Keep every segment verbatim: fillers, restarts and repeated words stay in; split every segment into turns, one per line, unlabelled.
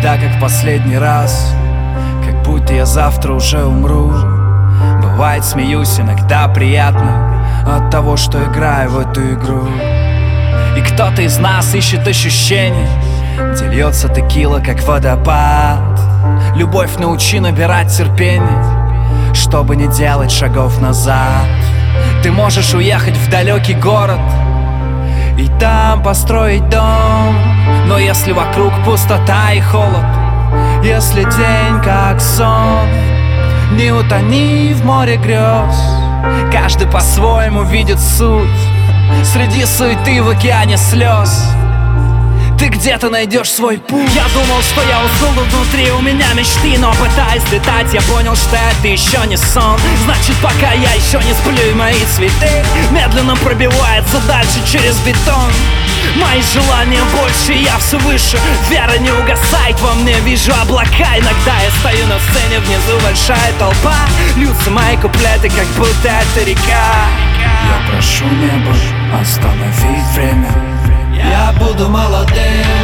иногда как в последний раз, как будто я завтра уже умру. Бывает, смеюсь, иногда приятно от того, что играю в эту игру. И кто-то из нас ищет ощущений, где льется текила, как водопад. Любовь, научи набирать терпение, чтобы не делать шагов назад. Ты можешь уехать в далекий город и там построить дом, но если вокруг пустота и холод, если день как сон, не утони в море грез. Каждый по-своему видит суть среди суеты в океане слез. Ты где-то найдешь свой путь. Я думал, что я уснул, но внутри у меня мечты. Но пытаясь летать, я понял, что это еще не сон. Значит, пока я еще не сплю, и мои цветы медленно пробиваются дальше через бетон. Мои желания больше, я все выше. Вера не угасает во мне, вижу облака. Иногда я стою на сцене, внизу большая толпа. Льются мои куплеты, как будто это река.
Я прошу небо остановить время. Я буду молодым.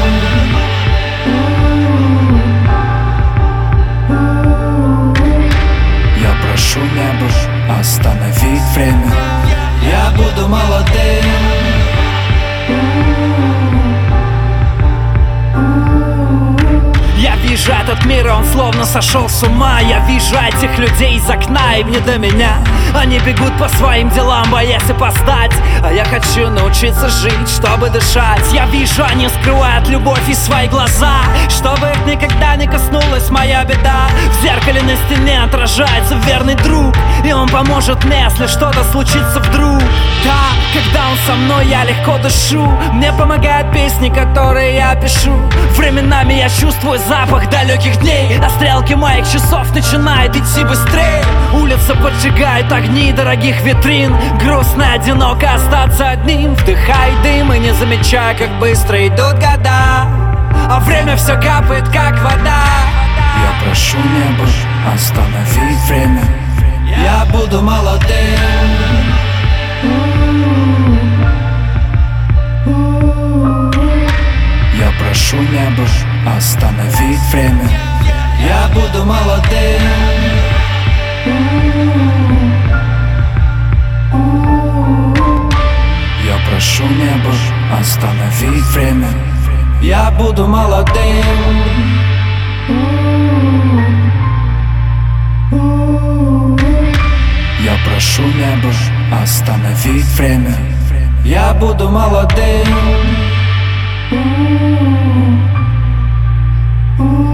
Я прошу небо остановить время. Я буду молодым.
Я вижу этот мир, он словно сошел с ума. Я вижу этих людей из окна, им не до меня. Они бегут по своим делам, боясь опоздать. А я хочу научиться жить, чтобы дышать. Я вижу, они скрывают любовь и свои глаза, чтобы их никогда не коснулась моя беда. В зеркале на стене отражается верный друг, и он поможет мне, если что-то случится вдруг. Да, когда он со мной, я легко дышу. Мне помогают песни, которые я пишу. Временами я чувствую запах далеких дней, а стрелки моих часов начинают идти быстрее. Улица поджигает огни дорогих витрин. Грустно, одиноко остаться одним. Вдыхай дым и не замечай, как быстро идут года, а время все капает, как вода.
Я прошу небо остановить время. Я буду молодым. Я прошу небо остановить время. Я буду молодым. Я прошу небо остановить время. Я буду молодым. Я прошу небо остановить время. Я буду молодым.